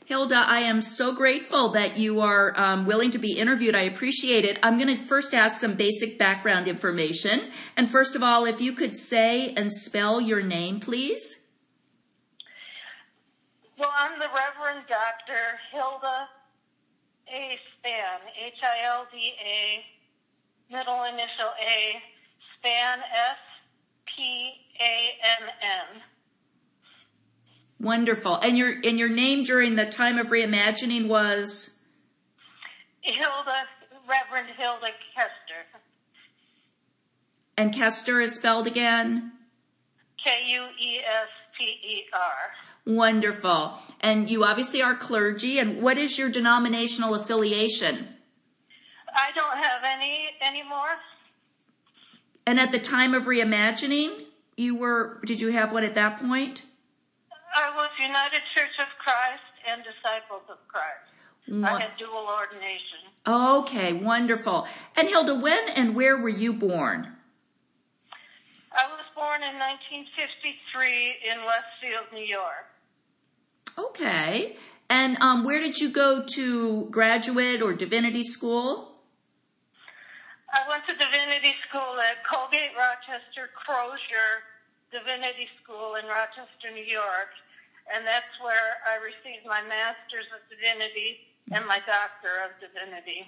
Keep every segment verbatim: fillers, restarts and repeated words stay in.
Hilda, I am so grateful that you are um, willing to be interviewed. I appreciate it. I'm going to first ask some basic background information. And first of all, if you could say and spell your name, please. Well, I'm the Reverend Doctor Hilda A. Spann, H I L D A, middle initial A, Spann, S P A N N. Wonderful. And your and your name during the time of reimagining was? Hilda, Reverend Hilda Kester. And Kester is spelled again? K U E S T E R. Wonderful. And you obviously are clergy. And what is your denominational affiliation? I don't have any anymore. And at the time of reimagining, you were, did you have one at that point? I was United Church of Christ and Disciples of Christ. What? I had dual ordination. Okay, wonderful. And Hilda, when and where were you born? I was born in nineteen fifty-three in Westfield, New York. Okay. And um, where did you go to graduate or divinity school? I went to divinity school at Colgate Rochester Crozier Divinity School in Rochester, New York, and that's where I received my Master's of Divinity and my Doctor of Divinity.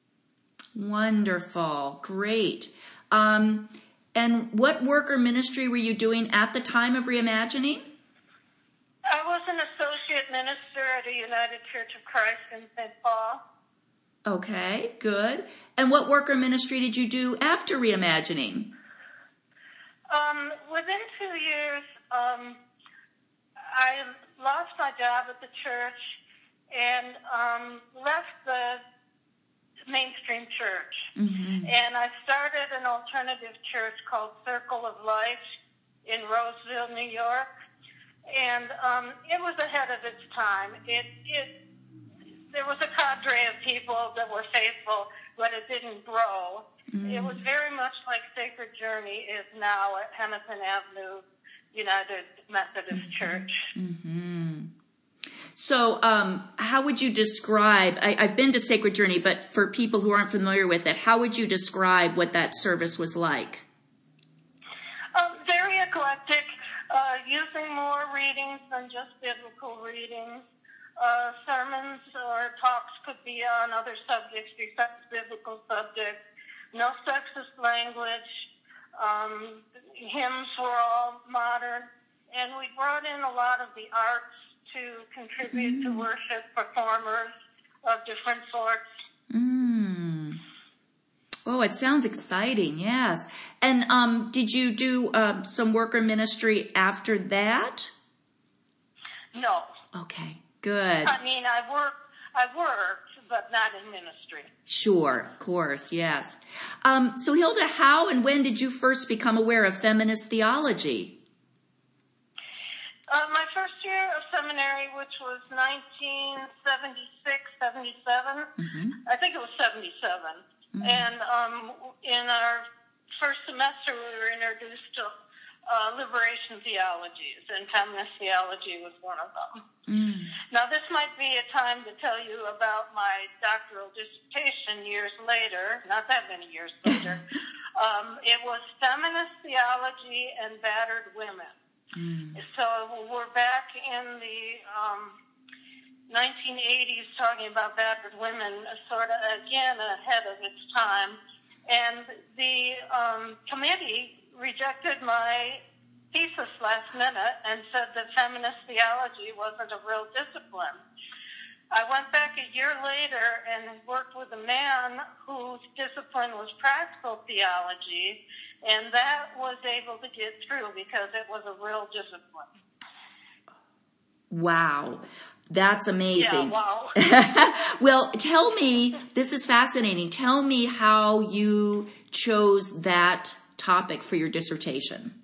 Wonderful. Great. Um, and what work or ministry were you doing at the time of reimagining? I was an associate minister at a United Church of Christ in Saint Paul. Okay, good. And what work or ministry did you do after reimagining? Um, within two years, um, I lost my job at the church and um, left the mainstream church. Mm-hmm. And I started an alternative church called Circle of Life in Roseville, New York. And um, it was ahead of its time. It, it, there was a cadre of people that were faithful, but it didn't grow. Mm. It was very much like Sacred Journey is now at Hennepin Avenue United Methodist mm-hmm. Church. Mm-hmm. So um, how would you describe, I, I've been to Sacred Journey, but for people who aren't familiar with it, how would you describe what that service was like? Um, very eclectic, uh, using more readings than just biblical readings. Uh, sermons or talks could be on other subjects besides biblical subjects. No sexist language. Um, hymns were all modern. And we brought in a lot of the arts to contribute mm. to worship, performers of different sorts. Mm. Oh, it sounds exciting, yes. And um, did you do uh, some work or ministry after that? No. Okay, good. I mean, I worked, I worked, but not in ministry. Sure, of course, yes. Um, so Hilda, how and when did you first become aware of feminist theology? Uh, my first year of seminary, which was nineteen seventy-six, seventy-seven, mm-hmm. I think it was seventy-seven. Mm-hmm. And um, in our first semester, we were introduced to uh, liberation theologies, and feminist theology was one of them. Mm. Now, this might be a time to tell you about my doctoral dissertation years later, not that many years later. um, it was feminist theology and battered women. Mm. So we're back in the um, nineteen eighties talking about battered women, sort of, again, ahead of its time. And the um, committee rejected my thesis last minute and said that feminist theology wasn't a real discipline. I went back a year later and worked with a man whose discipline was practical theology, and that was able to get through because it was a real discipline. Wow. That's amazing. Yeah, wow. Well, tell me, this is fascinating. Tell me how you chose that topic for your dissertation.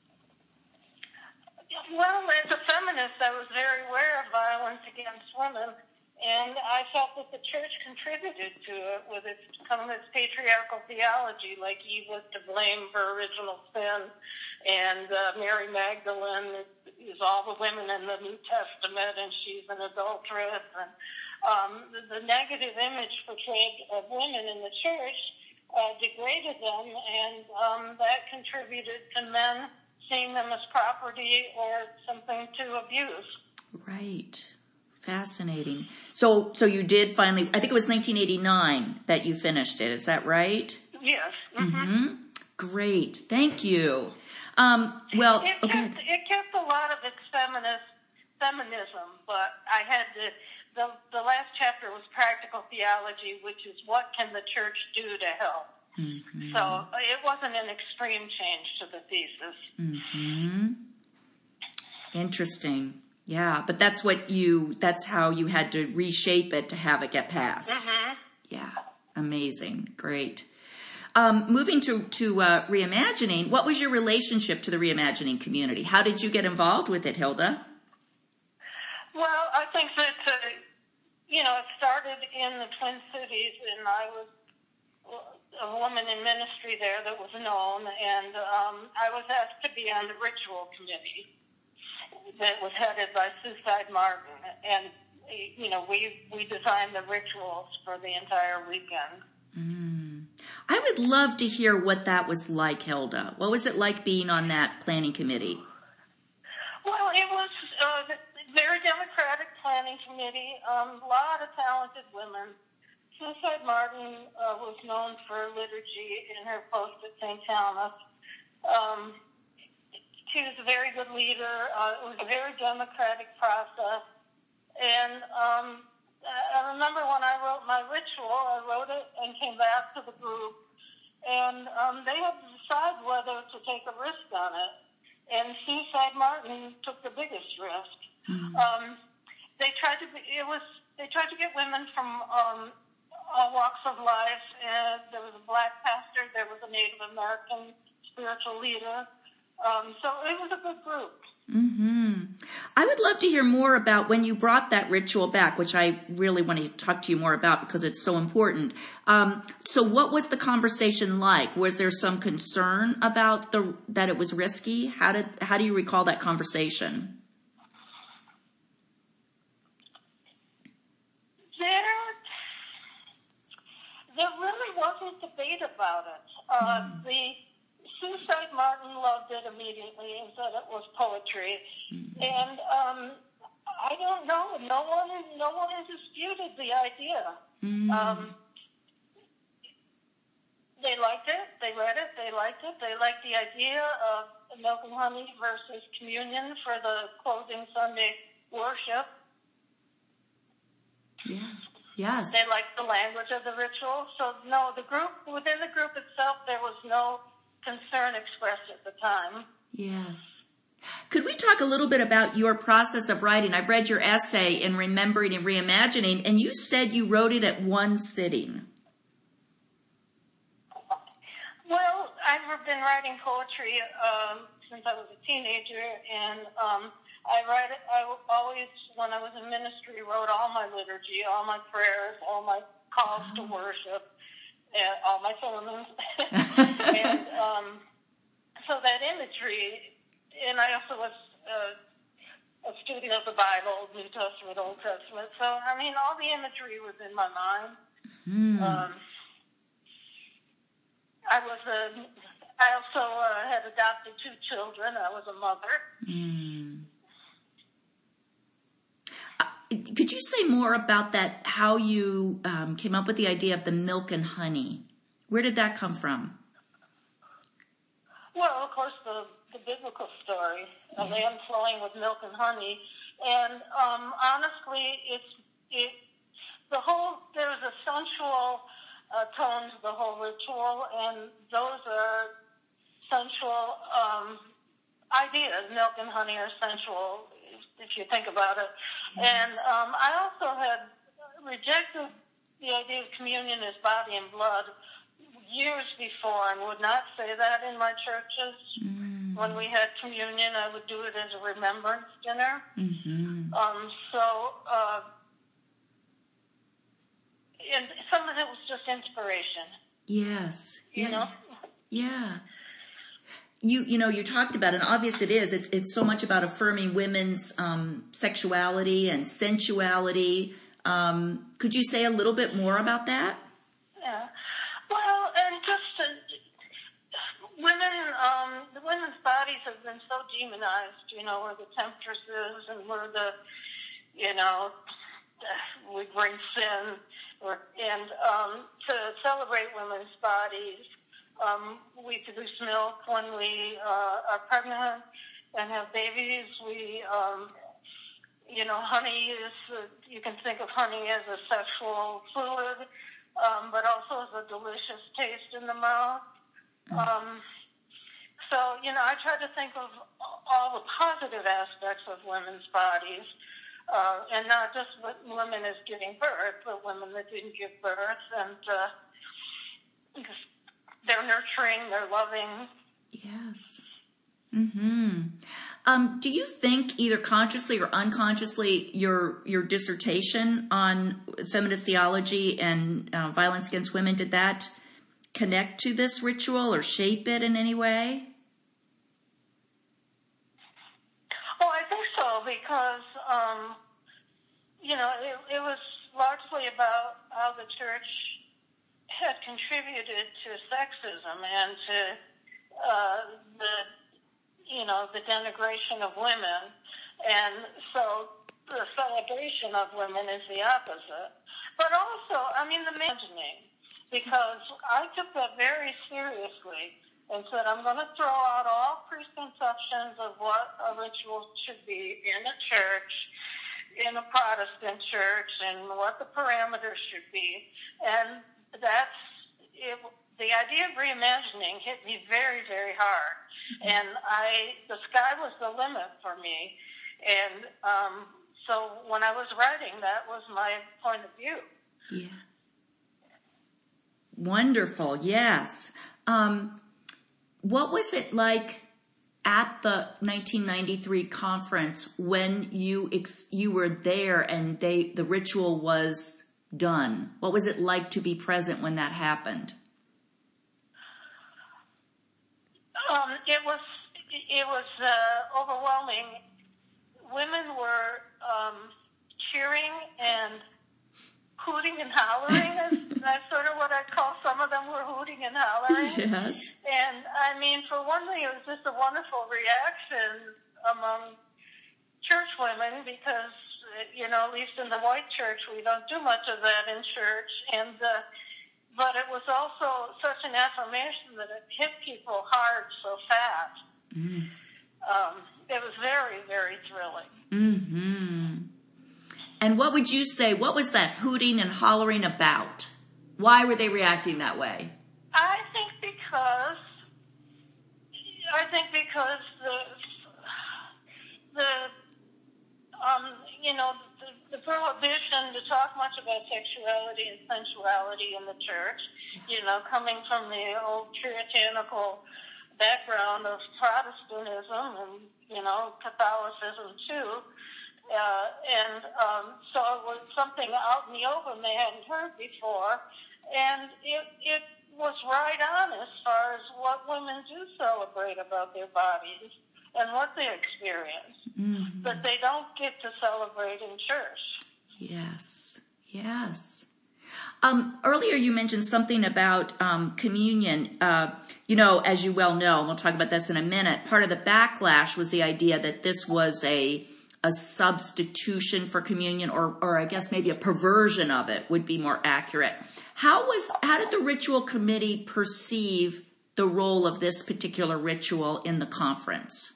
Well, as a feminist, I was very aware of violence against women, and I felt that the church contributed to it with its, some of its patriarchal theology, like Eve was to blame for original sin, and uh, Mary Magdalene is, is all the women in the New Testament, and she's an adulteress. And um, the, the negative image portrayed of women in the church uh, degraded them, and um, that contributed to men seeing them as property or something to abuse. Right. Fascinating. So, so you did finally, I think it was nineteen eighty-nine that you finished it. Is that right? Yes. Mm-hmm. Mm-hmm. Great. Thank you. Um, well, it, okay. kept, it kept a lot of its feminist, feminism, but I had to, the, the last chapter was practical theology, which is what can the church do to help? Mm-hmm. So it wasn't an extreme change to the thesis. Mm-hmm. Interesting. Yeah, but that's what you, that's how you had to reshape it to have it get passed. Mm-hmm. Yeah, amazing. Great. Um, moving to, to uh, reimagining, what was your relationship to the reimagining community? How did you get involved with it, Hilda? Well, I think that, uh, you know, it started in the Twin Cities, and I was a woman in ministry there that was known, and um, I was asked to be on the ritual committee that was headed by Suicide Martin, and you know we we designed the rituals for the entire weekend. Mm. I would love to hear what that was like, Hilda. What was it like being on that planning committee? Well, it was a very democratic planning committee. Um, a lot of talented women. Suicide Martin uh, was known for liturgy in her post at Saint Thomas. Um, She was a very good leader. Uh, it was a very democratic process. And um, I remember when I wrote my ritual, I wrote it and came back to the group. And um, they had to decide whether to take a risk on it. And Suicide Martin took the biggest risk. Mm-hmm. Um, they tried to be, it was, they tried to get women from um, all walks of life. And there was a black pastor. There was a Native American spiritual leader. Um, so it was a good group. Mm-hmm. I would love to hear more about when you brought that ritual back, which I really want to talk to you more about because it's so important. Um, so what was the conversation like? Was there some concern about the that it was risky? How did how do you recall that conversation? There, there really wasn't debate about it. Uh, mm. The Suicide Martin loved it immediately and said it was poetry. Mm-hmm. And um, I don't know. No one, no one disputed the idea. Mm-hmm. Um, they liked it. They read it. They liked it. They liked the idea of milk and honey versus communion for the closing Sunday worship. Yeah. Yes. They liked the language of the ritual. So no, the group within the group itself, there was no concern expressed at the time. Yes. Could we talk a little bit about your process of writing? I've read your essay in Remembering and Reimagining, and you said you wrote it at one sitting. Well, I've been writing poetry um, since I was a teenager, and um, I write. I always, when I was in ministry, wrote all my liturgy, all my prayers, all my calls oh. to worship. And all my sermons, and um, so that imagery, and I also was uh, a student of the Bible, New Testament, Old Testament. So I mean, all the imagery was in my mind. Mm. Um, I was a. I also uh, had adopted two children. I was a mother. Mm. Could you say more about that, how you um, came up with the idea of the milk and honey? Where did that come from? Well, of course, the, the biblical story, a yeah. lamb flowing with milk and honey. And um, honestly, it's it, the whole, there's a sensual uh, tone to the whole ritual, and those are sensual um, ideas. Milk and honey are sensual, if you think about it. Yes. And um, I also had rejected the idea of communion as body and blood years before and would not say that in my churches. Mm. When we had communion, I would do it as a remembrance dinner. Mm-hmm. Um, so, uh, and some of it was just inspiration. Yes. You yeah. know? Yeah. you you know you talked about, and obvious it is. It's it's so much about affirming women's um, sexuality and sensuality. Um, could you say a little bit more about that? Yeah. Well, and just uh, women, um, the women's bodies have been so demonized. You know, we're the temptresses, and we're the, you know, we bring sin. Or, and um, to celebrate women's bodies, um, we produce milk when we uh, are pregnant and have babies. We um, You know, honey is, uh, you can think of honey as a sexual fluid, um, but also as a delicious taste in the mouth. Um, so, you know, I try to think of all the positive aspects of women's bodies, uh, and not just women as giving birth, but women that didn't give birth, and uh, they're nurturing, they're loving. Yes. Mm-hmm. Um, do you think, either consciously or unconsciously, your your dissertation on feminist theology and uh, violence against women, did that connect to this ritual or shape it in any way? Oh, I think so, because, um, you know, it, it was largely about how the church had contributed to sexism and to uh, the you know, the denigration of women. And so the celebration of women is the opposite. But also, I mean, the imagining, because I took that very seriously and said, I'm going to throw out all preconceptions of what a ritual should be in a church, in a Protestant church, and what the parameters should be. And that's it. The idea of reimagining hit me very, very hard. And I, the sky was the limit for me. And um, so when I was writing, that was my point of view. Yeah. Wonderful. Yes. Um, what was it like at the nineteen ninety-three conference when you ex- you were there and they the ritual was done? What was it like to be present when that happened? Um, it was it was uh, overwhelming. Women were um, cheering and hooting and hollering. That's sort of what I call, some of them were hooting and hollering. Yes. And I mean, for one thing, it was just a wonderful reaction among church women because, you know, at least in the white church, we don't do much of that in church. And uh, But it was also such an affirmation that it hit people hard so fast. Mm. Um, it was very, very thrilling. Mm-hmm. And what would you say, what was that hooting and hollering about? Why were they reacting that way? I think because, I think because the, the um, you know, the, the prohibition to talk much about sexuality and sensuality in the church, you know, coming from the old puritanical background of Protestantism and, you know, Catholicism too. Uh, and um, so it was something out in the open they hadn't heard before. And it, it was right on as far as what women do celebrate about their bodies and what they experience, mm-hmm. but they don't get to celebrate in church. Yes, yes. Um, earlier you mentioned something about um, communion. Uh, you know, as you well know, and we'll talk about this in a minute, part of the backlash was the idea that this was a a substitution for communion, or, or I guess maybe a perversion of it would be more accurate. How was how did the ritual committee perceive the role of this particular ritual in the conference?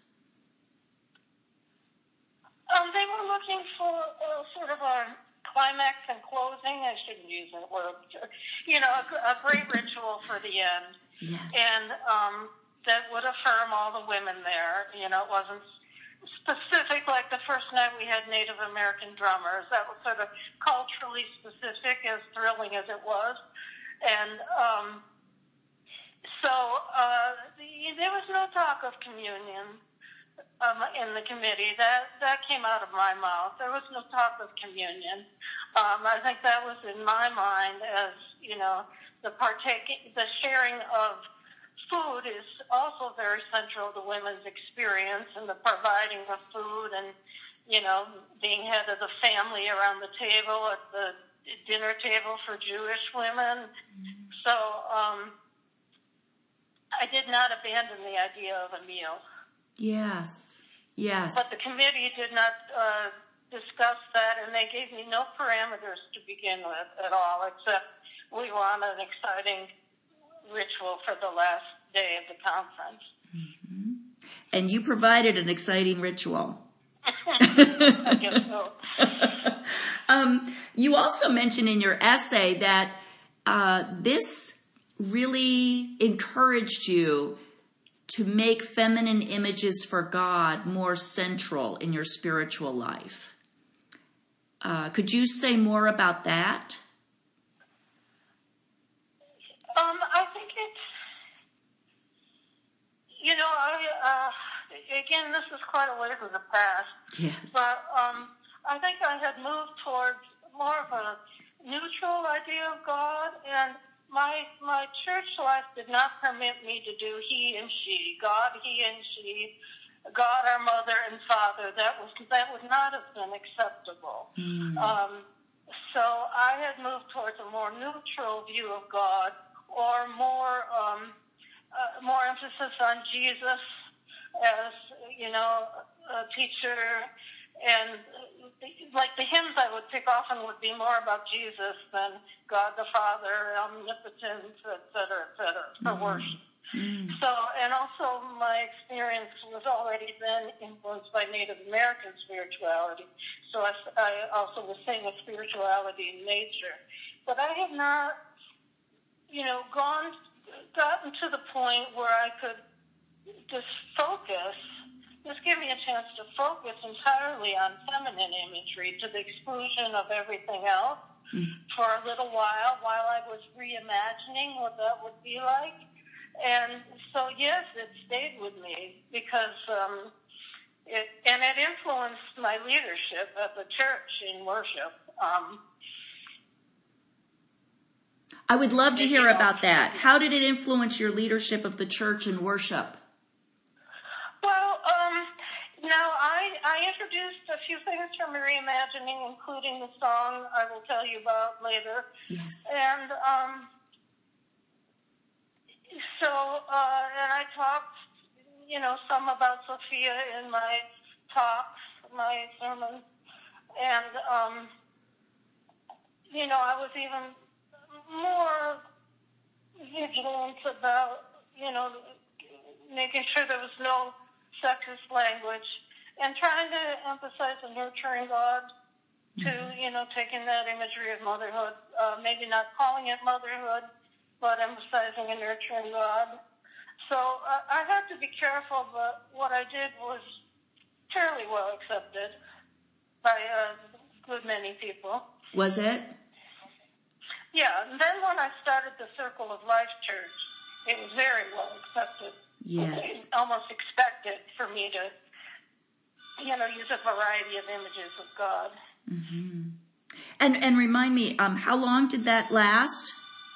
Um, they were looking for uh, sort of a climax and closing. I shouldn't use that word. You know, a, a great ritual for the end. Yes. And um, that would affirm all the women there. You know, it wasn't specific like the first night we had Native American drummers. That was sort of culturally specific, as thrilling as it was. And um, so uh, the, there was no talk of communion um, in the committee. That that came out of my mouth. There was no talk of communion. Um, I think that was in my mind as, you know, the partaking, the sharing of food is also very central to women's experience, and the providing of food and, you know, being head of the family around the table at the dinner table for Jewish women. Mm-hmm. So um, I did not abandon the idea of a meal. Yes, yes. But the committee did not uh, discuss that, and they gave me no parameters to begin with at all, except we want an exciting ritual for the last day of the conference. Mm-hmm. And you provided an exciting ritual. I guess so. um, you also mentioned in your essay that uh, this really encouraged you to make feminine images for God more central in your spiritual life. Uh, could you say more about that? Um, I think it's, you know, I, uh, again, this is quite a way from the past. Yes. But um, I think I had moved towards more of a neutral idea of God, and my my church life did not permit me to do he and she, God, he and she, God, our mother and father. That was that would not have been acceptable. Mm. Um, so I had moved towards a more neutral view of God, or more um, uh, more emphasis on Jesus as, you know, a teacher. And like the hymns I would pick often would be more about Jesus than God the Father, omnipotent, et cetera, et cetera, for mm. worship. Mm. So, and also my experience was already then influenced by Native American spirituality. So I, I also was saying of spirituality in nature. But I had not, you know, gone, gotten to the point where I could just focus, just give me a chance to focus entirely on feminine imagery to the exclusion of everything else mm. for a little while, while I was reimagining what that would be like. And so, yes, it stayed with me because, um, it, and it influenced my leadership at the church in worship. Um, I would love to hear about that. How did it influence your leadership of the church in worship? Well, um, now I, I introduced a few things from reimagining, including the song I will tell you about later. Yes. And um, so, uh, and I talked, you know, some about Sophia in my talks, my sermons, and um, you know, I was even more vigilant about, you know, making sure there was no sexist language, and trying to emphasize a nurturing God to, you know, taking that imagery of motherhood, uh, maybe not calling it motherhood, but emphasizing a nurturing God. So uh, I had to be careful, but what I did was fairly well accepted by a good many people. Was it? Yeah, and then when I started the Circle of Life Church, it was very well accepted. Yes. They almost expected for me to, you know, use a variety of images of God. Mm-hmm. And and remind me, um, how long did that last?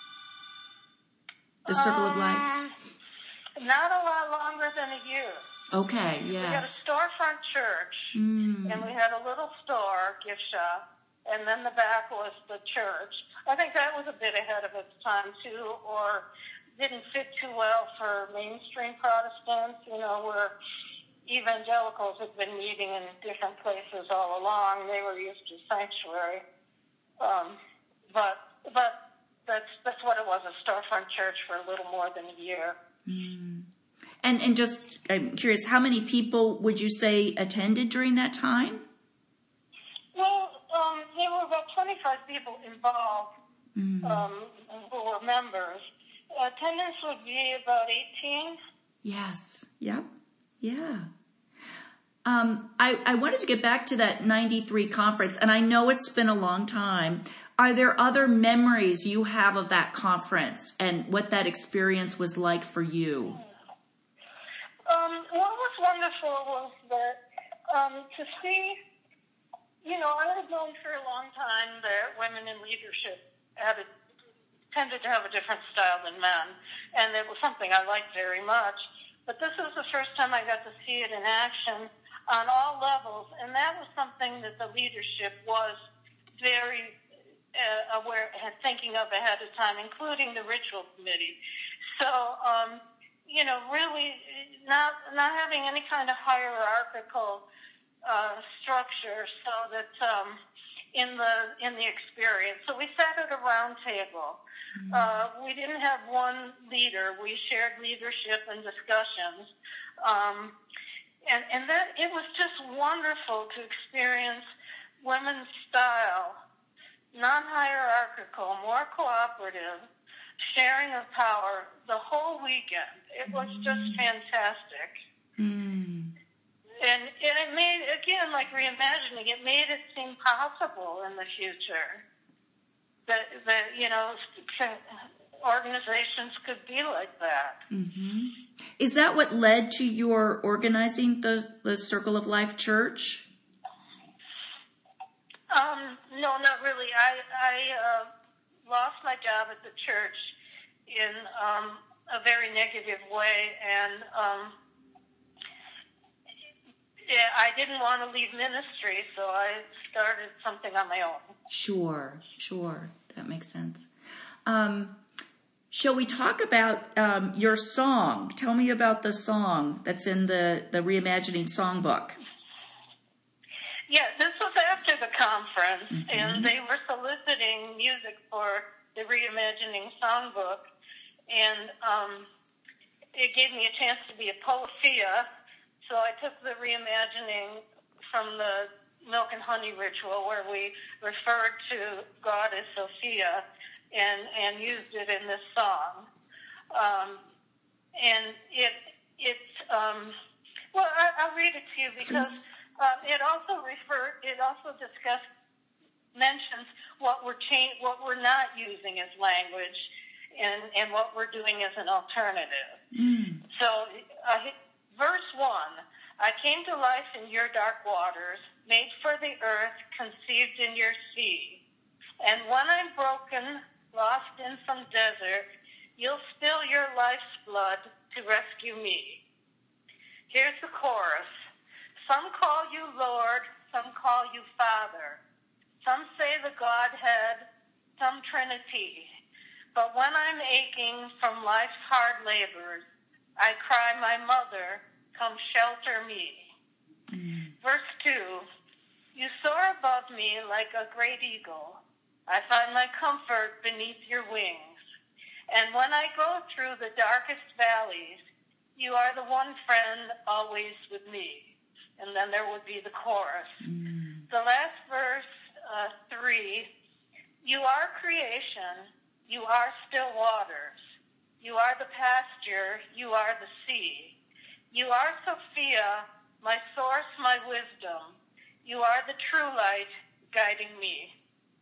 The Circle um, of Life? Not a lot longer than a year. Okay, yes. We had a storefront church, mm. and we had a little store, gift shop, and then the back was the church. I think that was a bit ahead of its time, too, or didn't fit too well for mainstream Protestants, you know, where evangelicals had been meeting in different places all along. They were used to sanctuary. Um, but but that's that's what it was, a storefront church for a little more than a year. Mm. And and just, I'm curious, how many people would you say attended during that time? Well, um, there were about twenty-five people involved mm. um, who were members. Attendance would be about eighteen. Yes. Yep. Yeah. Um, I, I wanted to get back to that ninety-three conference, and I know it's been a long time. Are there other memories you have of that conference and what that experience was like for you? Um, what was wonderful was that um, to see, you know, I had known for a long time that women in leadership had a tended to have a different style than men, and it was something I liked very much. But this was the first time I got to see it in action on all levels, and that was something that the leadership was very uh, aware, thinking of ahead of time, including the ritual committee. So, um, you know, really not not having any kind of hierarchical uh, structure, so that um, in the in the experience. So we sat at a round table. Mm-hmm. Uh, we didn't have one leader. We shared leadership and discussions, um, and and that it was just wonderful to experience women's style, non-hierarchical, more cooperative, sharing of power the whole weekend. It was just fantastic. Mm. And, and it made, again, like reimagining, it made it seem possible in the future that, that you know, organizations could be like that. Mm-hmm. Is that what led to your organizing the, the Circle of Life Church? Um, no, not really. I, I uh, lost my job at the church in um, a very negative way, and um, yeah, I didn't want to leave ministry, so I started something on my own. Sure, sure. That makes sense. Um, shall we talk about um, your song? Tell me about the song that's in the, the Reimagining Songbook. Yeah, this was after the conference, mm-hmm. and they were soliciting music for the Reimagining Songbook, and um, it gave me a chance to be a poesia. So I took the reimagining from the milk and honey ritual, where we referred to Goddess Sophia, and, and used it in this song. Um, and it, it's, um, well, I, I'll read it to you because um, it also referred, it also discussed, mentions what we're change, what we're not using as language, and, and what we're doing as an alternative. Mm. So, uh, verse one, I came to life in your dark waters, made for the earth, conceived in your sea. And when I'm broken, lost in some desert, you'll spill your life's blood to rescue me. Here's the chorus. Some call you Lord, some call you Father. Some say the Godhead, some Trinity. But when I'm aching from life's hard labors, I cry, my mother, come shelter me. Mm. Verse two, you soar above me like a great eagle. I find my comfort beneath your wings. And when I go through the darkest valleys, you are the one friend always with me. And then there would be the chorus. Mm. The last verse, uh, three, you are creation, you are still waters. You are the pasture, you are the sea. You are Sophia, my source, my wisdom. You are the true light guiding me.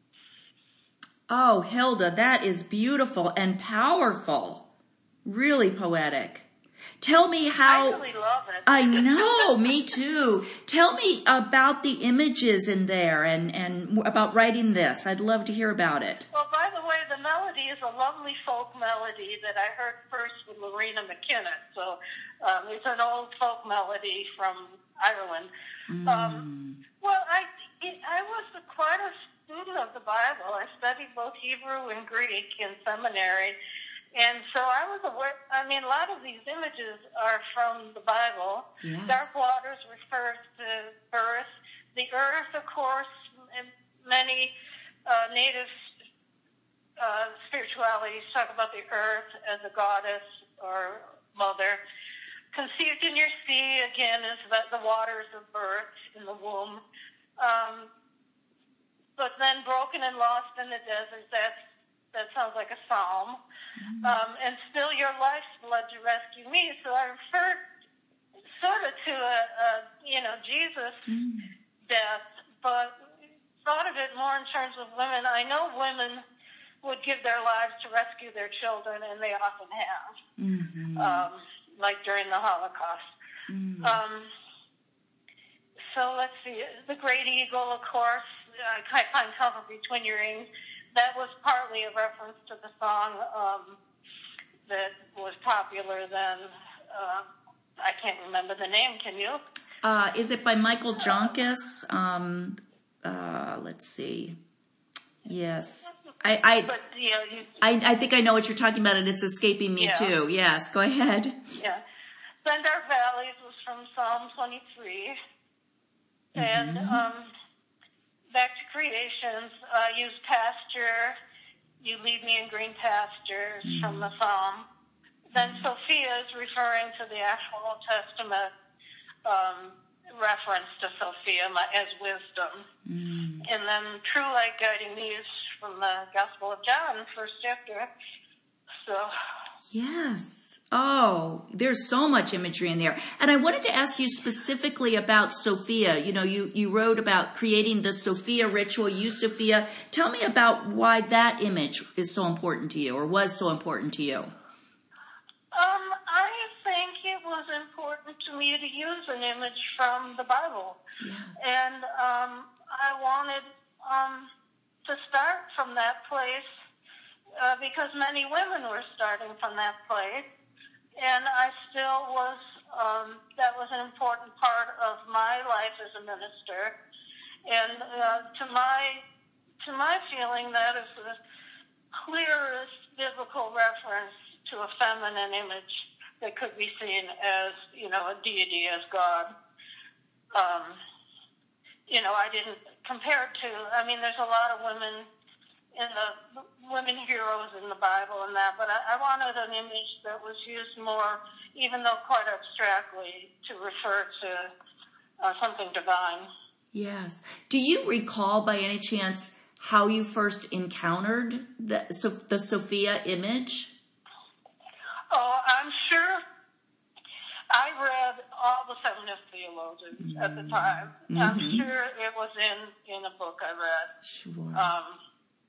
Oh, Hilda, that is beautiful and powerful. Really poetic. Tell me how... I really love it. I know, me too. Tell me about the images in there and, and about writing this. I'd love to hear about it. Well, by the way, the melody is a lovely folk melody that I heard first with Lorena McKinnon. So um, it's an old folk melody from Ireland. Mm. Um, well, I, I was a, quite a student of the Bible. I studied both Hebrew and Greek in seminary. And so I was aware, I mean, a lot of these images are from the Bible. Yes. Dark waters refers to birth. The earth, of course, in many uh, native uh, spiritualities talk about the earth as a goddess or mother. Conceived in your sea, again, is the, the waters of birth in the womb. Um, but then broken and lost in the desert, that's That sounds like a psalm. Mm-hmm. Um, and still your life's blood to rescue me. So I referred sort of to a, a you know, Jesus' mm-hmm. death, but thought of it more in terms of women. I know women would give their lives to rescue their children, and they often have, mm-hmm. um, like during the Holocaust. Mm-hmm. Um, so let's see. The great eagle, of course, I find comfort between your wings. that was partly a reference to the song um, that was popular then. Uh, I can't remember the name. Can you? Uh, is it by Michael Jonkis? Um, uh, let's see. Yes. I I, but, you know, you, I I think I know what you're talking about, and it's escaping me yeah. too. Yes, go ahead. Yeah. Send Our Valleys was from Psalm twenty-three. Mm-hmm. And um, Back to Creations, uh, use pasture. You lead me in green pastures mm-hmm. from the Psalm. Then mm-hmm. Sophia is referring to the actual Old Testament um, reference to Sophia as wisdom. Mm-hmm. And then True Light Guiding These from the Gospel of John, first chapter. So. Yes. Oh, there's so much imagery in there. And I wanted to ask you specifically about Sophia. You know, you, you wrote about creating the Sophia ritual, you, Sophia. Tell me about why that image is so important to you, or was so important to you. Um, I think it was important to me to use an image from the Bible. Yeah. And um, I wanted um, to start from that place uh, because many women were starting from that place. And I still was, um, that was an important part of my life as a minister. And uh, to my to my feeling, that is the clearest biblical reference to a feminine image that could be seen as, you know, a deity, as God. Um, you know, I didn't compare it to, I mean, there's a lot of women in the women heroes in the Bible and that, but I, I wanted an image that was used more, even though quite abstractly, to refer to uh, something divine. Yes. Do you recall by any chance how you first encountered the, so, the Sophia image? Oh, I'm sure I read all the feminist theologians mm-hmm. at the time. Mm-hmm. I'm sure it was in, in a book I read. Sure. Um,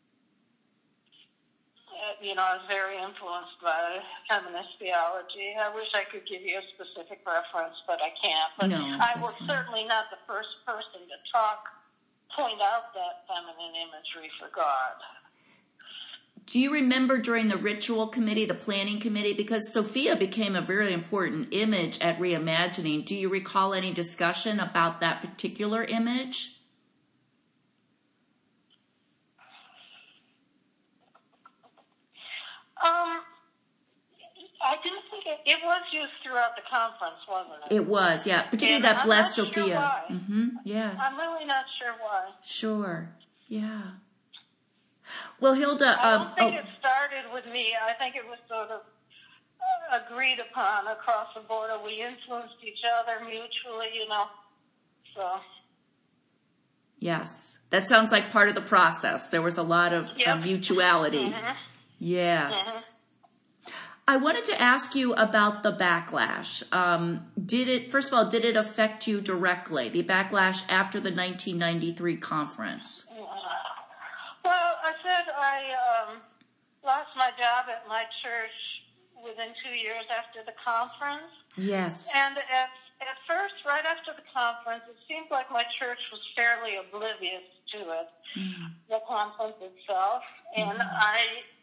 You know, I was very influenced by feminist theology. I wish I could give you a specific reference, but I can't. But no, I was fine. certainly not the first person to talk, point out that feminine imagery for God. Do you remember during the ritual committee, the planning committee, because Sophia became a very important image at Reimagining, do you recall any discussion about that particular image? Um, I do think it, it was used throughout the conference, wasn't it? It was, yeah. Particularly and that I'm blessed not Sophia. Sure why. Mm-hmm. Yes. I'm really not sure why. Sure. Yeah. Well, Hilda, I um, don't think oh. it started with me. I think it was sort of uh, agreed upon across the board. We influenced each other mutually, you know. So. Yes. That sounds like part of the process. There was a lot of yep. uh, mutuality. Mm-hmm. Yes. Mm-hmm. I wanted to ask you about the backlash. Um, did it, first of all, did it affect you directly, the backlash after the nineteen ninety-three conference? Well, I said I um, lost my job at my church within two years after the conference. Yes. And at, at first, right after the conference, it seemed like my church was fairly oblivious to it, mm. the conference itself. And mm. I...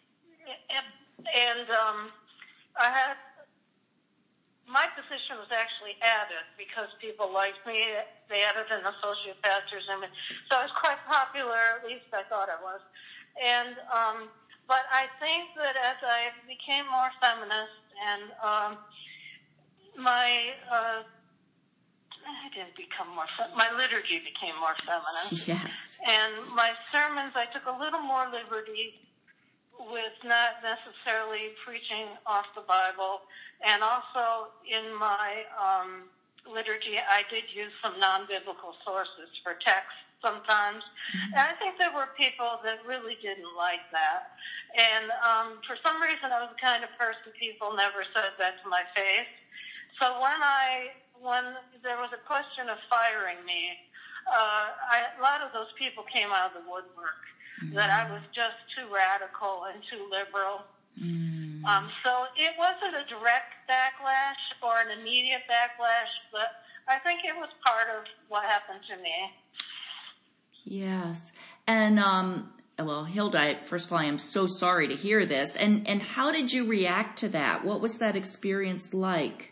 And um, I had, my position was actually added because people liked me. They added an associate pastor's image. So I was quite popular, at least I thought I was. And, um, but I think that as I became more feminist and um, my, uh, I didn't become more, fem- my liturgy became more feminist. Yes. And my sermons, I took a little more liberty with not necessarily preaching off the Bible. And also in my um, liturgy, I did use some non-biblical sources for text sometimes. Mm-hmm. And I think there were people that really didn't like that. And um, for some reason, I was the kind of person people never said that to my face. So when I, when there was a question of firing me, uh, I, a lot of those people came out of the woodwork. Mm. That I was just too radical and too liberal. Mm. Um, so it wasn't a direct backlash or an immediate backlash, but I think it was part of what happened to me. Yes. And um, well, Hilda, first of all, I am so sorry to hear this. And, and how did you react to that? What was that experience like?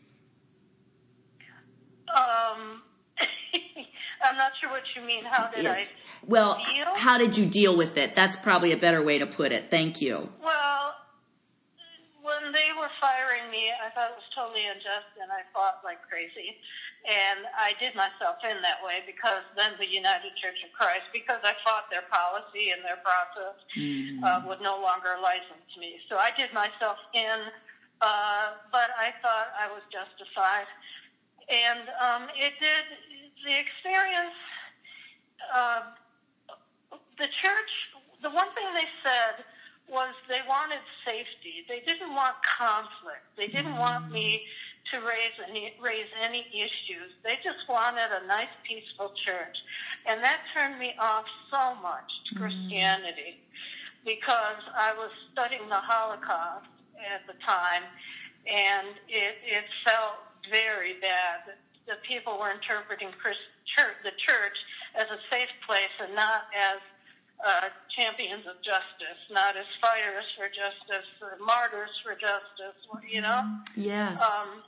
Um, I'm not sure what you mean. How did yes. I Well, deal? How did you deal with it? That's probably a better way to put it. Thank you. Well, when they were firing me, I thought it was totally unjust, and I fought like crazy. And I did myself in that way because then the United Church of Christ, because I fought their policy and their process, mm. uh, would no longer license me. So I did myself in, uh, but I thought I was justified. And um, it did, the experience, uh, the church, the one thing they said was they wanted safety. They didn't want conflict. They didn't want me to raise any, raise any issues. They just wanted a nice, peaceful church. And that turned me off so much to Christianity because I was studying the Holocaust at the time, and it, it felt very bad. The people were interpreting Christ, church, the church as a safe place and not as uh, champions of justice, not as fighters for justice, or martyrs for justice, you know? Yes. Um,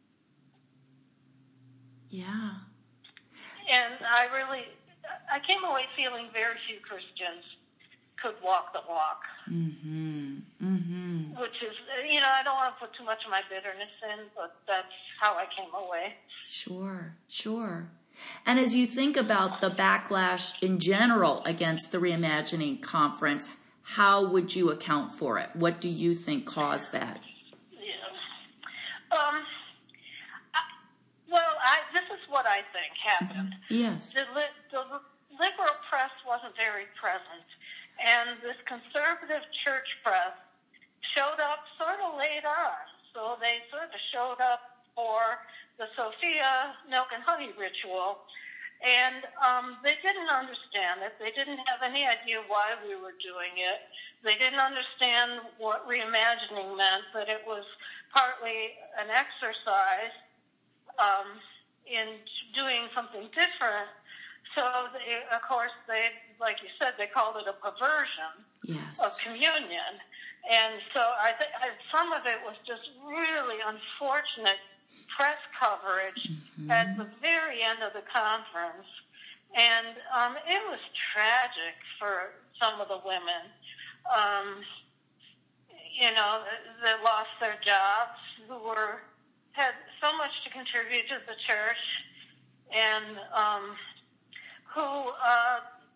yeah. And I really, I came away feeling very few Christians could walk the walk. Mm-hmm. Mm-hmm. Which is, you know, I don't want to put too much of my bitterness in, but that's how I came away. Sure, sure. And as you think about the backlash in general against the Reimagining Conference, how would you account for it? What do you think caused that? Yeah. Um. I, well, I, this is what I think happened. Mm-hmm. Yes. The, the liberal press wasn't very present, and this conservative church press showed up sort of late on. So they sort of showed up for the Sophia milk and honey ritual, and um, they didn't understand it. They didn't have any idea why we were doing it. They didn't understand what reimagining meant, that it was partly an exercise um, in doing something different. So, they, of course, they, like you said, they called it a perversion yes. of communion. And so I think some of it was just really unfortunate press coverage mm-hmm. at the very end of the conference. And um, it was tragic for some of the women, um, you know, that lost their jobs, who were had so much to contribute to the church, and um, who uh,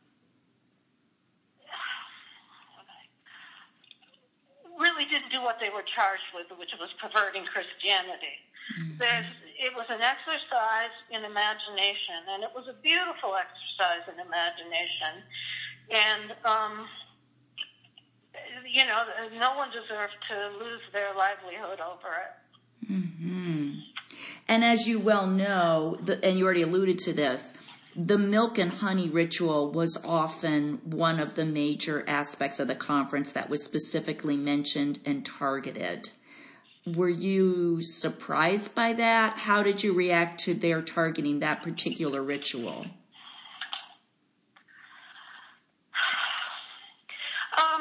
really didn't do what they were charged with, which was perverting Christianity. Mm-hmm. There's, it was an exercise in imagination, and it was a beautiful exercise in imagination. And, um, you know, no one deserved to lose their livelihood over it. Mm-hmm. And as you well know, the, and you already alluded to this, the milk and honey ritual was often one of the major aspects of the conference that was specifically mentioned and targeted. Were you surprised by that? How did you react to their targeting that particular ritual? Um,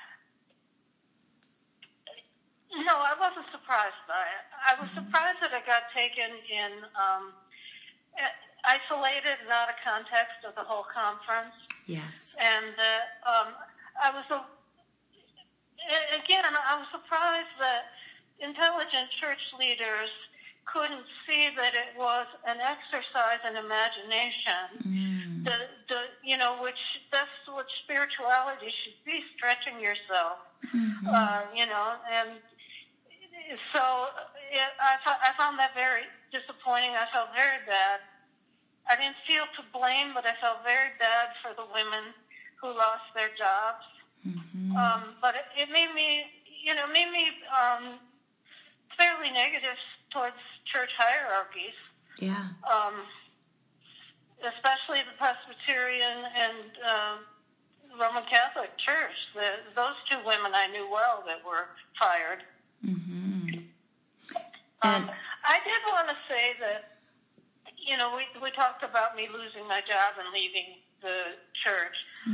no, I wasn't surprised by it. I was surprised that it got taken in um, isolated and out of context of the whole conference. Yes. And uh, um, I was, a, again, I was surprised that intelligent church leaders couldn't see that it was an exercise in imagination. Mm. The, the, you know, which that's what spirituality should be, stretching yourself. Mm-hmm. Uh, you know, and so it, I, I found that very disappointing. I felt very bad. I didn't feel to blame, but I felt very bad for the women who lost their jobs. Mm-hmm. Um, but it, it made me, you know, made me um, fairly negative towards church hierarchies. Yeah. Um, especially the Presbyterian and uh, Roman Catholic Church. The, those two women I knew well that were fired. Mm-hmm. Um, I did want to say that, you know, we we talked about me losing my job and leaving the church. Mm.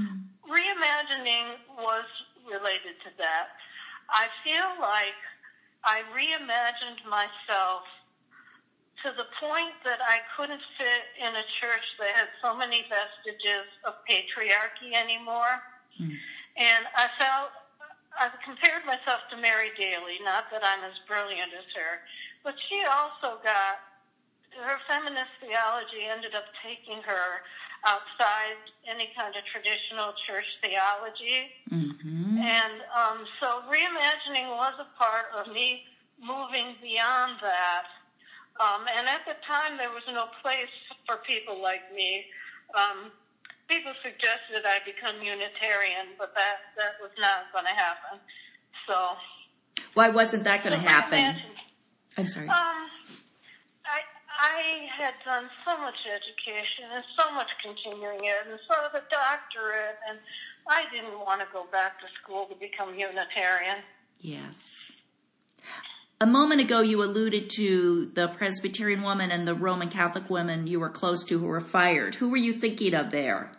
reimagining was related to that. I feel like I reimagined myself to the point that I couldn't fit in a church that had so many vestiges of patriarchy anymore. Mm. And I felt, I compared myself to Mary Daly, not that I'm as brilliant as her, but she also got, her feminist theology ended up taking her outside any kind of traditional church theology. Mm-hmm. And um, so reimagining was a part of me moving beyond that. Um, and at the time, there was no place for people like me. Um, people suggested I become Unitarian, but that, that was not going to happen. So, why wasn't that going to so happen? I'm sorry. Um, I I had done so much education and so much continuing ed and so the doctorate, and I didn't want to go back to school to become Unitarian. Yes. A moment ago, you alluded to the Presbyterian woman and the Roman Catholic woman you were close to who were fired. Who were you thinking of there?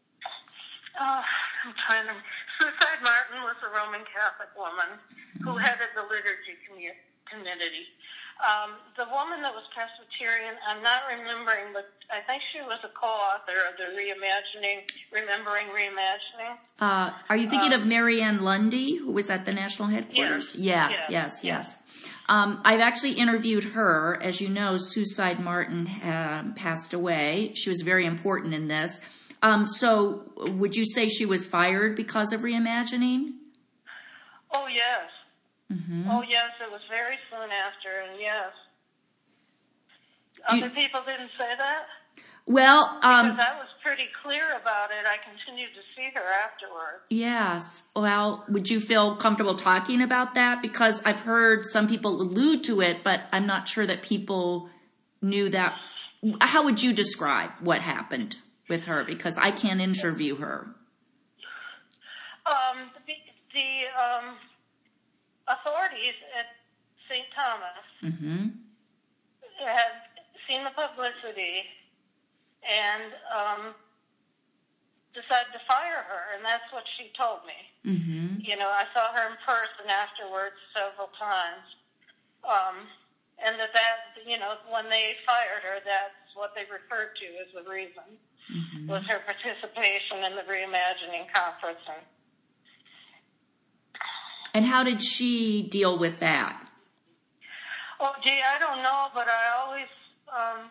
Uh, I'm trying to... Suicide Martin was a Roman Catholic woman mm-hmm. who headed the liturgy commu- community. Um, the woman that was Presbyterian, I'm not remembering, but I think she was a co-author of the Reimagining, Remembering Reimagining. Uh, are you thinking um, of Marianne Lundy, who was at the national headquarters? Yes, yes, yes. yes. yes. Um, I've actually interviewed her. As you know, Suicide Martin uh, passed away. She was very important in this. Um, so would you say she was fired because of reimagining? Oh, yes. Mm-hmm. Oh, yes, it was very soon after, and yes. Other you, people didn't say that? Well, um... because I was pretty clear about it. I continued to see her afterwards. Yes. Well, would you feel comfortable talking about that? Because I've heard some people allude to it, but I'm not sure that people knew that. How would you describe what happened with her? Because I can't interview her. Um, the, the um, authorities at Saint Thomas mm-hmm. had seen the publicity and um, decided to fire her, and that's what she told me. Mm-hmm. You know, I saw her in person afterwards several times, um, and that, that, you know, when they fired her, that's what they referred to as the reason, mm-hmm. was her participation in the Reimagining Conference. And, and how did she deal with that? Oh, gee, I don't know, but I always... Um,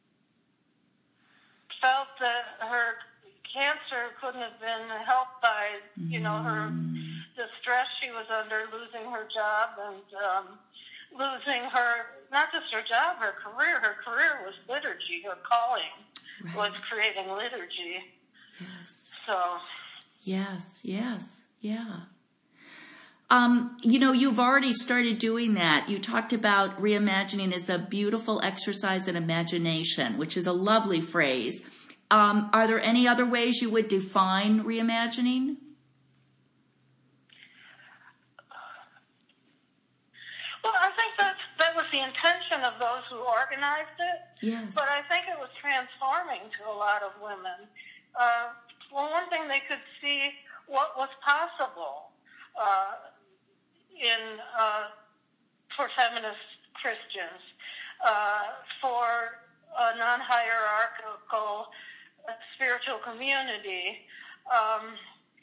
felt that her cancer couldn't have been helped by, you know, her the stress she was under, losing her job and um, losing her, not just her job, her career. Her career was liturgy. Her calling right. was creating liturgy. Yes. So. Yes, yes, yeah. Um, you know, you've already started doing that. You talked about reimagining as a beautiful exercise in imagination, which is a lovely phrase. Um, are there any other ways you would define reimagining? Well, I think that's, that was the intention of those who organized it. Yes. But I think it was transforming to a lot of women. Uh, well, one thing, they could see what was possible. Uh, in uh, for feminist Christians, uh, for a non-hierarchical uh, spiritual community, um,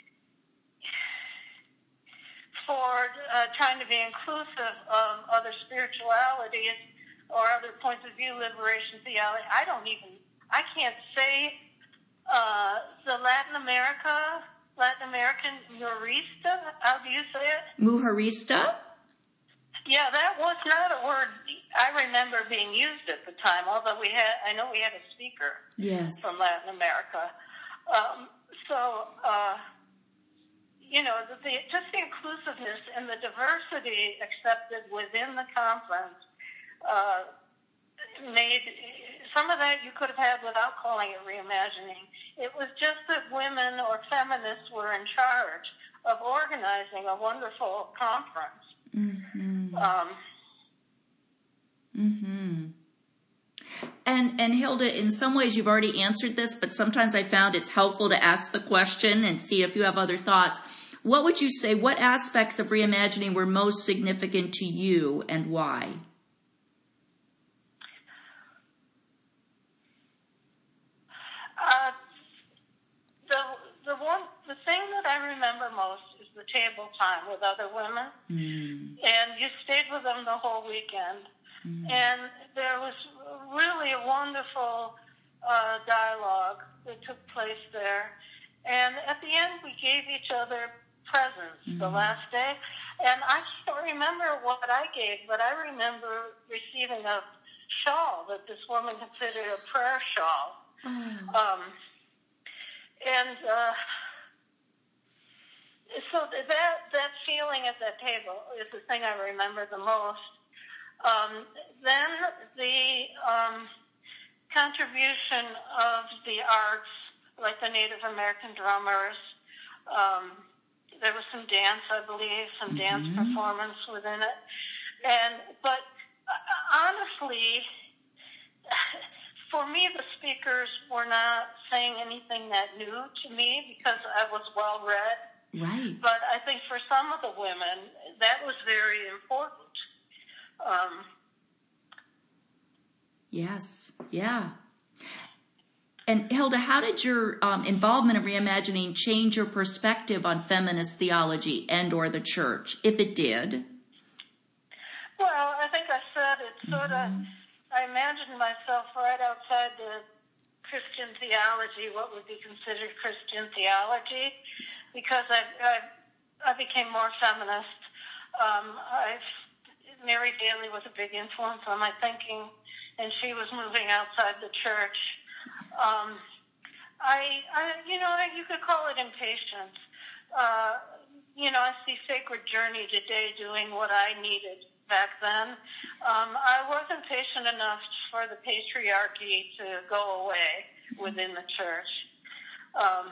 for uh, trying to be inclusive of other spiritualities or other points of view, liberation theology. I don't even, I can't say uh, the Latin America... Latin American Mujerista, how do you say it? Mujerista? Yeah, that was not a word I remember being used at the time, although we had, I know we had a speaker yes. from Latin America. Um, so, uh, you know, the, the, just the inclusiveness and the diversity accepted within the conference uh, made, some of that you could have had without calling it reimagining. It was just that women or feminists were in charge of organizing a wonderful conference. Mm-hmm. Um, mm-hmm. And and Hilda, in some ways you've already answered this, but sometimes I found it's helpful to ask the question and see if you have other thoughts. What would you say, what aspects of reimagining were most significant to you and why? Uh, the the one the thing that I remember most is the table time with other women, mm. and you stayed with them the whole weekend, mm. and there was really a wonderful uh, dialogue that took place there, and at the end we gave each other presents mm. the last day, and I don't remember what I gave, but I remember receiving a shawl that this woman considered a prayer shawl. Oh. Um, and uh, so that that feeling at that table is the thing I remember the most. Um, then the um, contribution of the arts, like the Native American drummers. Um, there was some dance, I believe, some mm-hmm. dance performance within it. And but uh, honestly. For me, the speakers were not saying anything that new to me because I was well read. Right. But I think for some of the women, that was very important. Um, yes. Yeah. And Hilda, how did your um, involvement in reimagining change your perspective on feminist theology and or the church, if it did? Well, I think I said it sort mm-hmm. of... I imagined myself right outside the Christian theology, what would be considered Christian theology, because I I, I became more feminist. Um, I've, Mary Daly was a big influence on my thinking, and she was moving outside the church. Um, I, I, you know, you could call it impatience. Uh, you know, I see Sacred Journey today doing what I needed back then. Um, I wasn't patient enough for the patriarchy to go away within the church. Um,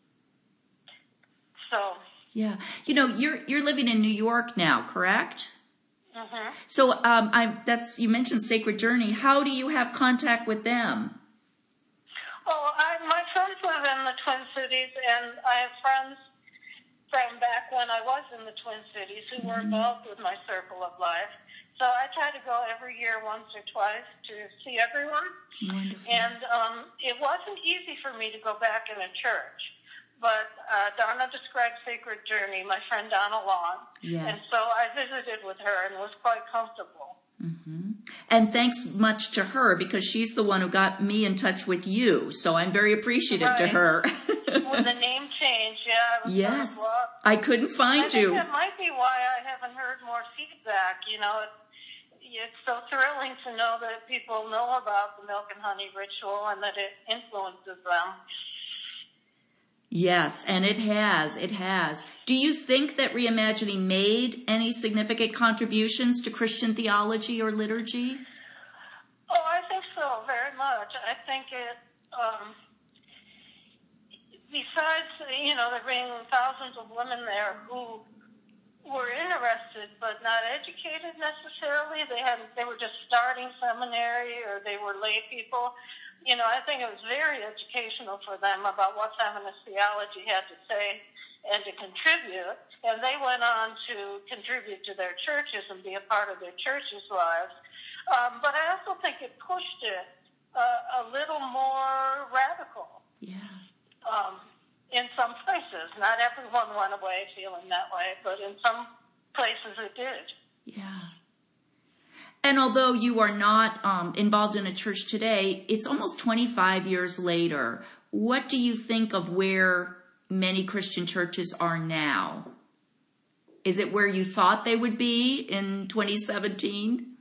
so. Yeah. You know, you're, you're living in New York now, correct? Mm-hmm. So, um, I, that's, you mentioned Sacred Journey. How do you have contact with them? Oh, I, my friends live in the Twin Cities, and I have friends from back when I was in the Twin Cities who mm-hmm. were involved with my circle of life. So I try to go every year once or twice to see everyone. Wonderful. And um, it wasn't easy for me to go back in a church. But uh, Donna described Sacred Journey, my friend Donna Long. Yes. And so I visited with her and was quite comfortable. Mm-hmm. And thanks much to her because she's the one who got me in touch with you. So I'm very appreciative right. to her. When the name changed, yeah. I was yes. I couldn't find I think you. That might be why I haven't heard more feedback. You know, it, it's so thrilling to know that people know about the milk and honey ritual and that it influences them. Yes, and it has. It has. Do you think that reimagining made any significant contributions to Christian theology or liturgy? Oh, I think so, very much. I think it, um, besides, you know, there being thousands of women there who were interested but not educated necessarily. They had they were just starting seminary or they were lay people. You know, I think it was very educational for them about what feminist theology had to say and to contribute. And they went on to contribute to their churches and be a part of their churches' lives. Um, but I also think it pushed it uh, a little more radical. Yeah. Um, in some places. Not everyone went away feeling that way, but in some places it did. Yeah. And although you are not um, involved in a church today, it's almost twenty-five years later. What do you think of where many Christian churches are now? Is it where you thought they would be in twenty seventeen?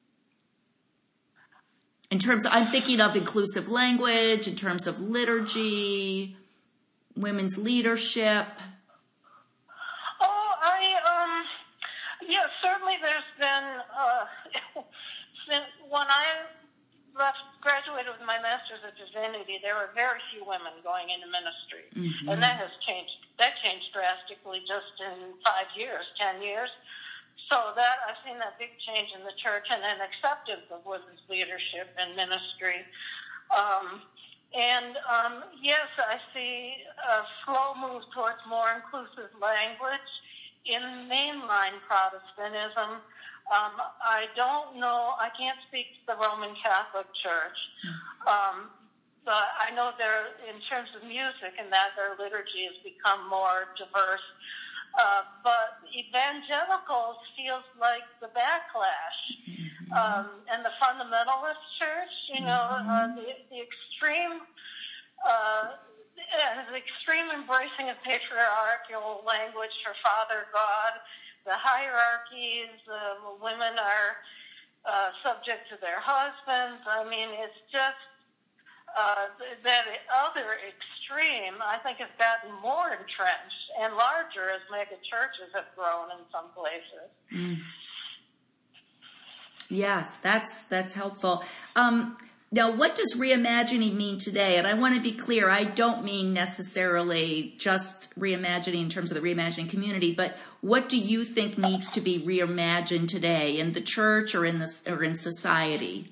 In terms of, I'm thinking of inclusive language, in terms of liturgy, women's leadership. Oh, I, um, yeah, certainly there's been, uh, since when I left, graduated with my master's of divinity, there were very few women going into ministry. Mm-hmm. And that has changed, that changed drastically just in five years, ten years. so that I've seen that big change in the church and an acceptance of women's leadership and ministry. Um, and um, yes, I see a slow move towards more inclusive language in mainline Protestantism. Um, I don't know, I can't speak to the Roman Catholic Church, um, but I know there, in terms of music and that, their liturgy has become more diverse. Uh, but evangelicals feels like the backlash. Mm-hmm. Um, and the fundamentalist church, you know, mm-hmm. uh, the, the extreme, uh, the extreme embracing of patriarchal language for Father God, the hierarchies, uh, women are uh, subject to their husbands. I mean, it's just uh, that other extreme, I think, has gotten more entrenched and larger as mega churches have grown in some places. Mm. Yes, that's that's helpful. Um, Now, what does reimagining mean today? And I want to be clear, I don't mean necessarily just reimagining in terms of the reimagining community, but what do you think needs to be reimagined today in the church or in the or in society?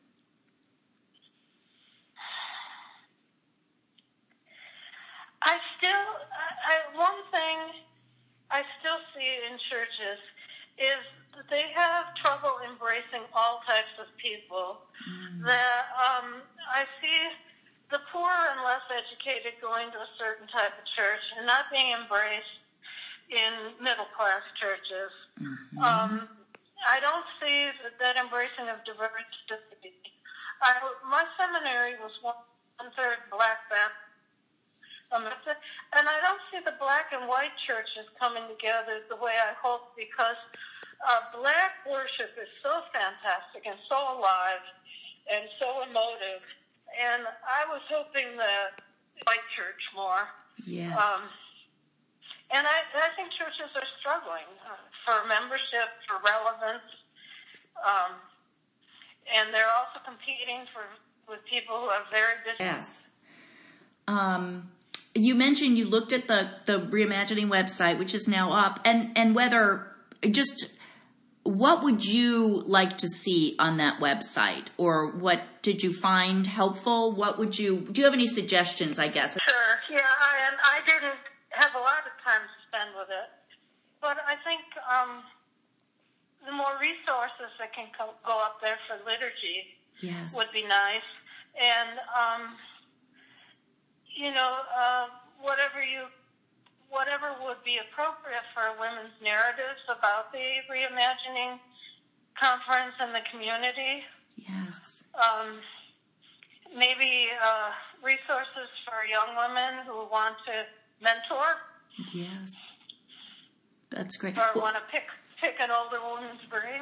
I still, I, one thing I still see in churches is that they have trouble embracing all types of people. Mm. That um, I see the poor and less educated going to a certain type of church and not being embraced in middle-class churches. Mm-hmm. Um, I don't see that, that embracing of diversity. I, my seminary was one-third Black Baptist. Um, and I don't see the black and white churches coming together the way I hope, because uh, black worship is so fantastic and so alive and so emotive. And I was hoping that white church more. Yes. Um, and I, I think churches are struggling uh, for membership, for relevance. Um, and they're also competing for with people who have very busy. Yes. Um, you mentioned you looked at the, the Reimagining website, which is now up, and, and whether just what would you like to see on that website, or what did you find helpful? What would you, do you have any suggestions, I guess? Sure, yeah, I, and I didn't have a lot of time to spend with it, but I think um, the more resources that can co- go up there for liturgy yes. would be nice, and um, you know, uh, whatever you, whatever would be appropriate for women's narratives about the Reimagining Conference and the community. Yes. Um, maybe uh, resources for young women who want to mentor. Yes. That's great. Or well, want to pick pick an older woman's brain.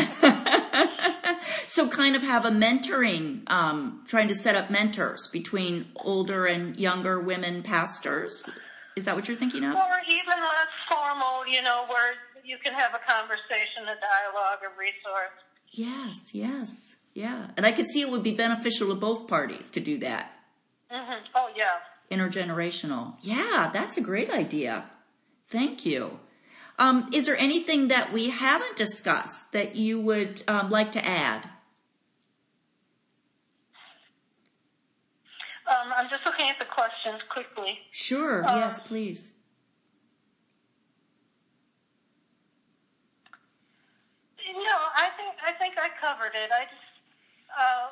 So kind of have a mentoring, um, trying to set up mentors between older and younger women pastors. Is that what you're thinking of? Or even less formal, you know, where you can have a conversation, a dialogue, a resource. Yes, yes, yeah. And I could see it would be beneficial to both parties to do that. Mm-hmm. Oh, yeah. Intergenerational. Yeah, that's a great idea. Thank you. Um, is there anything that we haven't discussed that you would um, like to add? Um, I'm just looking at the questions quickly. Sure. Um, yes, please. No, I think I think I covered it. I just uh,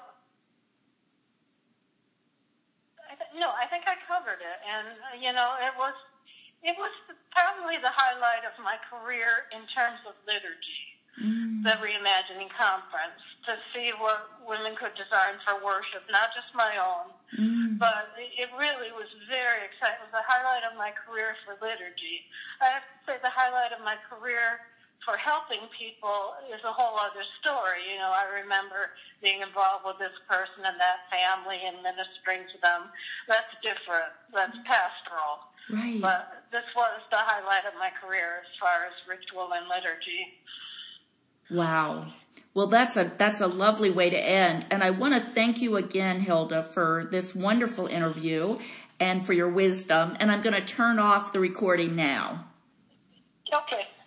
I th- no, I think I covered it, and uh, you know, it was it was probably the highlight of my career in terms of liturgy. Mm. The Reimagining Conference, to see what women could design for worship, not just my own, mm. but it really was very exciting. It was the highlight of my career for liturgy. I have to say the highlight of my career for helping people is a whole other story. You know, I remember being involved with this person and that family and ministering to them. That's different. That's pastoral. Right. But this was the highlight of my career as far as ritual and liturgy. Wow. Well, that's a that's a lovely way to end. And I want to thank you again, Hilda, for this wonderful interview and for your wisdom. And I'm going to turn off the recording now. Okay.